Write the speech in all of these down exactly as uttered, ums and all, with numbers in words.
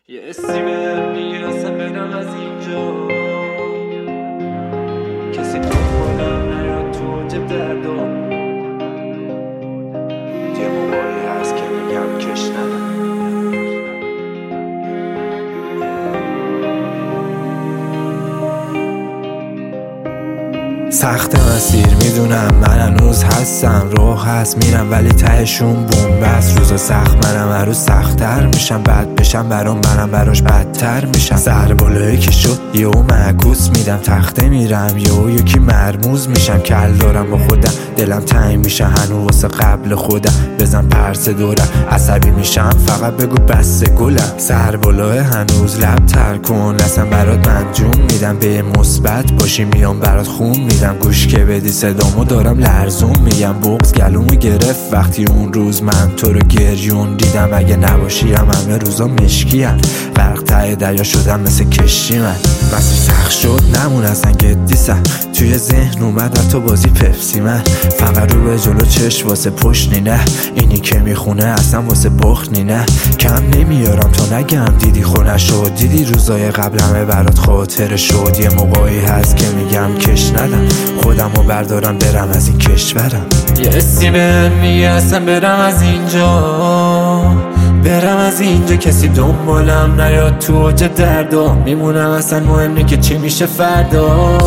یه اسمی بهم میگه اصلا برم از اینجا، کسی دنبالم نیاد تو اوج دردم. یه موقعی هست که میگم کش ندم. سخت مسیر میدونم، من هنوز هستم، راه هست میرم ولی تهشون بومبست. روزا سخت منم هر روز سخت‌تر میشم، بد بشم برام منم براش بدتر میشم. سر بالایی که شد یهو معکوس میدم، تخته میرم یهو یکی مرموز میشم. کل دارم با خودم، دلم تنگ میشه هنوز واسه قبل خودم. بزن پرسه دورم عصبی میشم، فقط بگو بسه گلم. سر بالای هنوز لب تر کن، لسم برات منجوم میدم. به مثبت باشی میام برات خون میدم. گوش که بدی صدامو دارم لرزون میگم. بغض گلومو گرفت وقتی اون روز من تو رو گریون دیدم. اگه نباشی هم همه روزا مشکیم، غرق ته دریا شدم مثل کشتی. من مسیر سخت شد نمون اصلا گدی سر، توی ذهن اومد تو بازی پپسی. من فقط رو به جلو چشم واسه پشت نینه، اینی که میخونه اصلا واسه بخت نینه. کم نمیارم تا نگم دیدی خونه شد، دیدی روزای قبلمه برات خاطر شد. یه موقعی هست که میگم کش ندم، خودم رو بردارم برم از این کشورم. یه اسمی بهم میگه اصلا برم از اینجا، برم از اینجا کسی دنبالم نیاد تو اوج دردم. میمونم اصلا مهم نی که چی میشه فردا.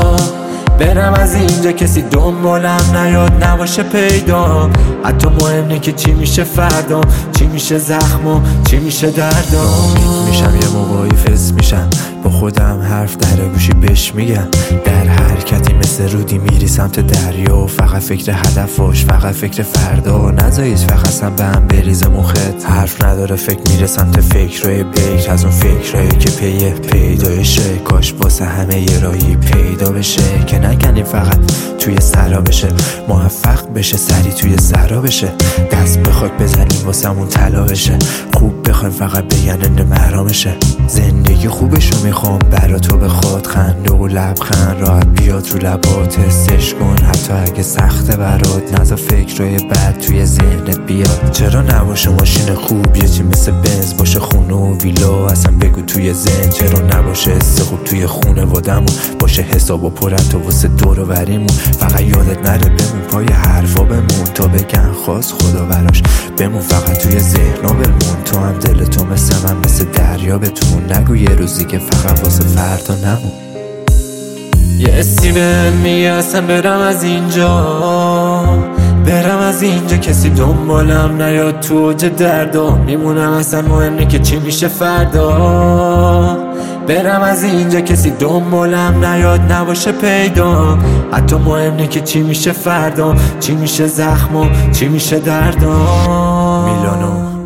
برم از اینجا کسی دنبالم نیاد نباشه پیدا. حتی مهم نی که چی میشه فردا، چی میشه زخم و چی میشه دردم. میشم یه موقعی فس میشم، با خودم حرف در گوشی بش میگم. در حرکتی مثل رودی میری سمت دریا، فقط فکر هدفش، فقط فکر فردا. نذارید فقط هم به هم بریزه مخت، حرف نداره فکر میره سمت فکرهای بکر. از اون فکرهایی که پیه پیدایشه، کاش واسه همه یه راهی پیدا بشه. که نگنیم فقط توی سرا بشه، موفق بشه سری توی سرا بشه. دست به خاک بزنیم واسمون طلا بشه، خوب بخوایم فقط بگن انده مرامشه. زندگی خوبشو میخوام برا تو بخواد، خنده و لبخند راحت بیاد رو لبات. حسش کن حتی اگه سخته برات، نذار فکرای بد توی ذهنت بیاد. چرا نباشه ماشین خوب، یه چی مثل بنز باشه، خونه و ویلا اصلا بگو توی ذهن. چرا نباشه حس خوب توی خونه وادمون، باشه حساب و پرت و واسه دور و بریمون. فقط یادت نره بمون پای حرفا بمون، تا بگن خواست خدا براش بمون. فقط توی ذهنا بمون، تو هم دل تو مثل من مثل دریا بتون. نگو یه روزی که فقط واسه فردا نمون. یه اسمی بهم میگه اصلا برم از اینجا، برم از اینجا کسی دنبالم نیاد تو اوج دردم. میمونم اصلا مهم نی که چی میشه فردا. برم از اینجا کسی دنبالم نیاد نباشه پیدا. حتی مهم نی که چی میشه فردا، چی میشه زخم و چی میشه دردم. میلانو